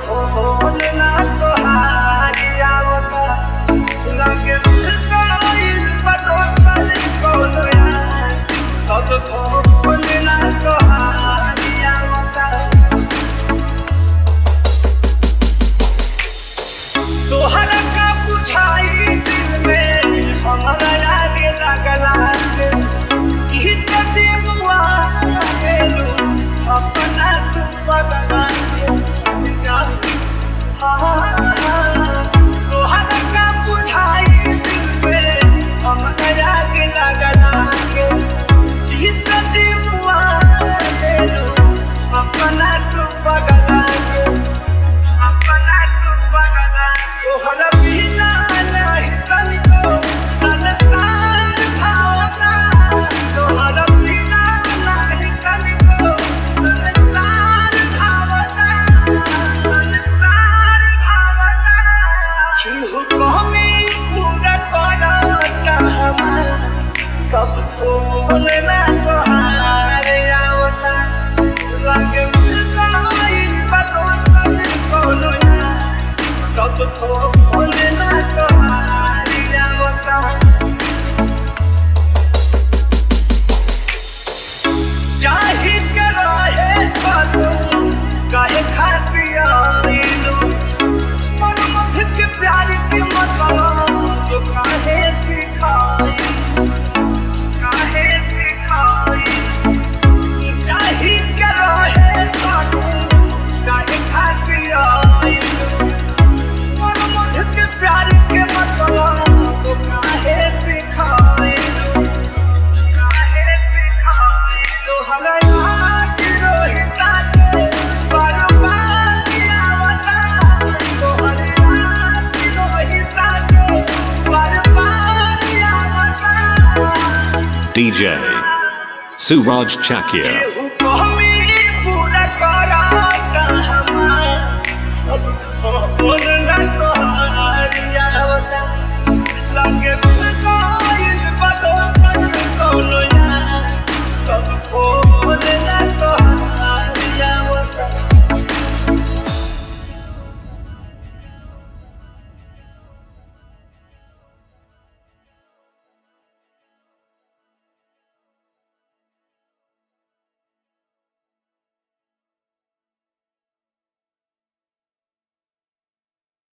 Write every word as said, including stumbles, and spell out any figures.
Phone ना तोहारी आवता लगे मुस्काइल बदोसल कोनो यार अब फोन ना तोहारी आवता तोहरा का बुझाई दिल में हमरा आगे लगला कि कति मुआ गेलू अपना तू बदला के जा तोहरा का बुझाई दिल में हमरा आगे लगला कि कति मुआ गेलू अपना तू बदला के अपना तू बदला तोहरा बिना नहीं तनिको संसार भावना तोहरा बिना नहीं तनिको संसार भावना संसार भावना केहू कहमी पूरा करता हमार तब फोन ना तोहारे आवता लगे मुस्काइल बदोसल कोनो यार तब फोन ना तोहारी आवता चाही के रहे बातों काहे खातिर आइलू मन मध के प्यार के मतलब जो काहे सिखाई काहे सिखाई चाही के रहे बातों काहे खातिर आइलू मन मध के प्यार के मतलब जो काहे सिखाई काहे सिखाई तोहरा याद रोहिता के बार बार आवता तोहरा याद रोहिता के बार बार आवता D J Suraj Chakya.